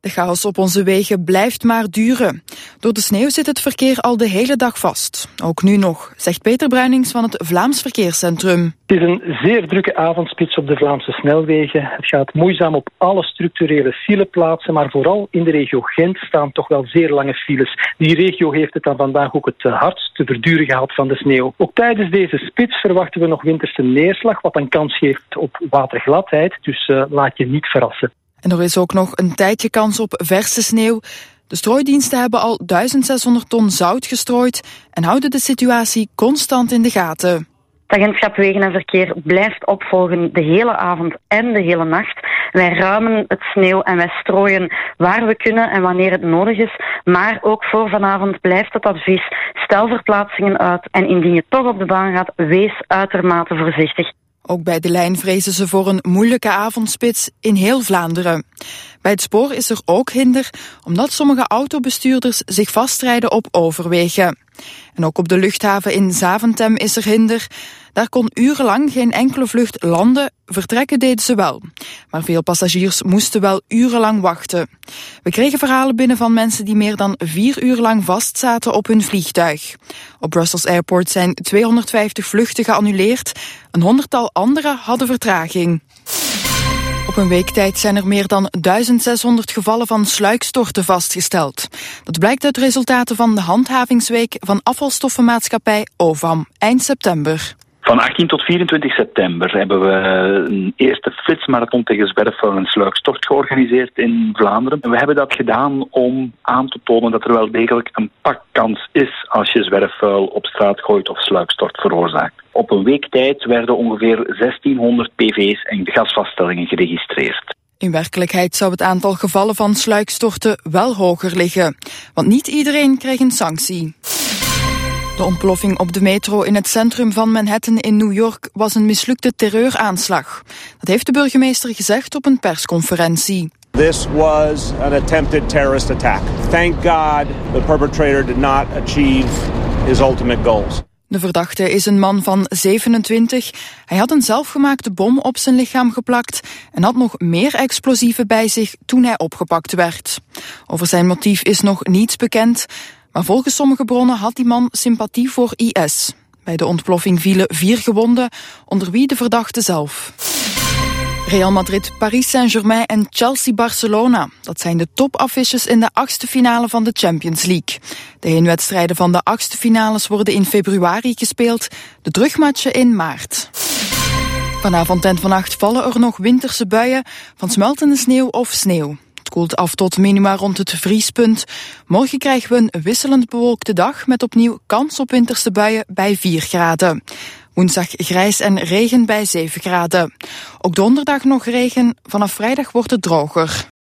De chaos op onze wegen blijft maar duren. Door de sneeuw zit het verkeer al de hele dag vast. Ook nu nog, zegt Peter Bruinings van het Vlaams Verkeerscentrum. Het is een zeer drukke avondspits op de Vlaamse snelwegen. Het gaat moeizaam op alle structurele fileplaatsen, maar vooral in de regio Gent staan toch wel zeer lange files. Die regio heeft het dan vandaag ook het hardst te verduren gehad van de sneeuw. Ook tijdens deze spits verwachten we nog winterse neerslag, wat een kans geeft op watergladheid. Dus laat je niet verrassen. En er is ook nog een tijdje kans op verse sneeuw. De strooidiensten hebben al 1600 ton zout gestrooid en houden de situatie constant in de gaten. Het agentschap Wegen en Verkeer blijft opvolgen de hele avond en de hele nacht. Wij ruimen het sneeuw en wij strooien waar we kunnen en wanneer het nodig is. Maar ook voor vanavond blijft het advies: stel verplaatsingen uit en indien je toch op de baan gaat, wees uitermate voorzichtig. Ook bij de lijn vrezen ze voor een moeilijke avondspits in heel Vlaanderen. Bij het spoor is er ook hinder, omdat sommige autobestuurders zich vastrijden op overwegen. En ook op de luchthaven in Zaventem is er hinder. Daar kon urenlang geen enkele vlucht landen, vertrekken deden ze wel. Maar veel passagiers moesten wel urenlang wachten. We kregen verhalen binnen van mensen die meer dan 4 uur lang vastzaten op hun vliegtuig. Op Brussels Airport zijn 250 vluchten geannuleerd. Een 100-tal andere hadden vertraging. Op een week tijd zijn er meer dan 1600 gevallen van sluikstorten vastgesteld. Dat blijkt uit resultaten van de handhavingsweek van afvalstoffenmaatschappij OVAM eind september. Van 18 tot 24 september hebben we een eerste flitsmarathon tegen zwerfvuil en sluikstort georganiseerd in Vlaanderen. En we hebben dat gedaan om aan te tonen dat er wel degelijk een pakkans is als je zwerfvuil op straat gooit of sluikstort veroorzaakt. Op een week tijd werden ongeveer 1600 PV's en gasvaststellingen geregistreerd. In werkelijkheid zou het aantal gevallen van sluikstorten wel hoger liggen, want niet iedereen kreeg een sanctie. De ontploffing op de metro in het centrum van Manhattan in New York was een mislukte terreuraanslag. Dat heeft de burgemeester gezegd op een persconferentie. This was an attempted terrorist attack. Thank God the perpetrator did not achieve his ultimate goals. De verdachte is een man van 27. Hij had een zelfgemaakte bom op zijn lichaam geplakt en had nog meer explosieven bij zich toen hij opgepakt werd. Over zijn motief is nog niets bekend, maar volgens sommige bronnen had die man sympathie voor IS. Bij de ontploffing vielen 4 gewonden, onder wie de verdachte zelf. Real Madrid, Paris Saint-Germain en Chelsea-Barcelona. Dat zijn de topaffiches in de 8e finale van de Champions League. De heenwedstrijden van de 8e finales worden in februari gespeeld, de terugmatchen in maart. Vanavond en vannacht vallen er nog winterse buien van smeltende sneeuw of sneeuw. Het koelt af tot minima rond het vriespunt. Morgen krijgen we een wisselend bewolkte dag met opnieuw kans op winterse buien bij 4 graden. Woensdag grijs en regen bij 7 graden. Ook donderdag nog regen, vanaf vrijdag wordt het droger.